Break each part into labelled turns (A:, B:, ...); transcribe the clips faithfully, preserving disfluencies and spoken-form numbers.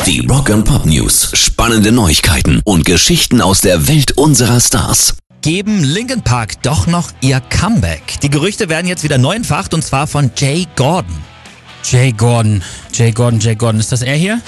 A: Die Rock and Pop News. Spannende Neuigkeiten und Geschichten aus der Welt unserer Stars.
B: Geben Linkin Park doch noch ihr Comeback? Die Gerüchte werden jetzt wieder neu entfacht und zwar von Jay Gordon.
C: Jay Gordon, Jay Gordon, Jay Gordon. Ist das er hier?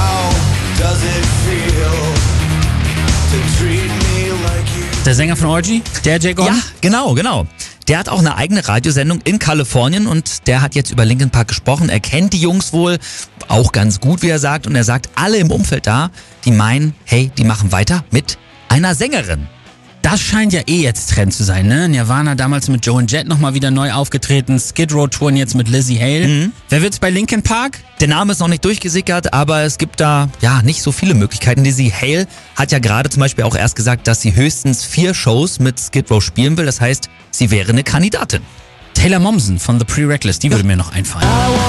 C: Der Sänger von Orgy? Der Jay Gordon?
B: Ja, genau, genau. Der hat auch eine eigene Radiosendung in Kalifornien und der hat jetzt über Linkin Park gesprochen. Er kennt die Jungs wohl auch ganz gut, wie er sagt. Und er sagt, alle im Umfeld da, die meinen, hey, die machen weiter mit einer Sängerin.
C: Das scheint ja eh jetzt Trend zu sein, ne? Nirvana damals mit Joe and Jett nochmal wieder neu aufgetreten, Skid Row touren jetzt mit Lizzie Hale.
B: Mhm.
C: Wer wird's bei Linkin Park?
B: Der Name ist noch nicht durchgesickert, aber es gibt da ja nicht so viele Möglichkeiten. Lizzie Hale hat ja gerade zum Beispiel auch erst gesagt, dass sie höchstens vier Shows mit Skid Row spielen will. Das heißt, sie wäre eine Kandidatin.
C: Taylor Momsen von The Prereckless, die würde mir noch einfallen.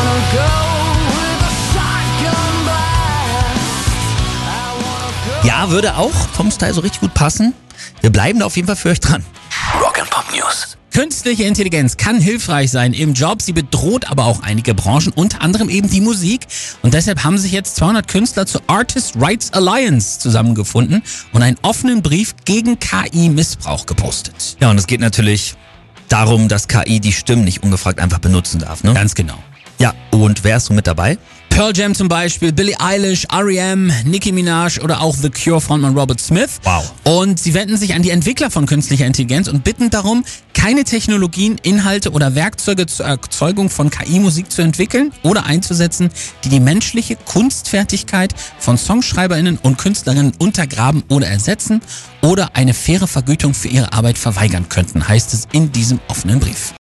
B: Ja, würde auch vom Style so richtig gut passen. Wir bleiben da auf jeden Fall für euch dran.
A: Rock and Pop News.
C: Künstliche Intelligenz kann hilfreich sein im Job, sie bedroht aber auch einige Branchen, unter anderem eben die Musik. Und deshalb haben sich jetzt zweihundert Künstler zur Artist Rights Alliance zusammengefunden und einen offenen Brief gegen K I-Missbrauch gepostet.
B: Ja, und es geht natürlich darum, dass K I die Stimmen nicht ungefragt einfach benutzen darf, ne?
C: Ganz genau.
B: Ja, und wer ist so mit dabei?
C: Pearl Jam zum Beispiel, Billie Eilish, R E M, Nicki Minaj oder auch The Cure Frontmann Robert Smith.
B: Wow.
C: Und sie wenden sich an die Entwickler von künstlicher Intelligenz und bitten darum, keine Technologien, Inhalte oder Werkzeuge zur Erzeugung von K I-Musik zu entwickeln oder einzusetzen, die die menschliche Kunstfertigkeit von SongschreiberInnen und KünstlerInnen untergraben oder ersetzen oder eine faire Vergütung für ihre Arbeit verweigern könnten, heißt es in diesem offenen Brief.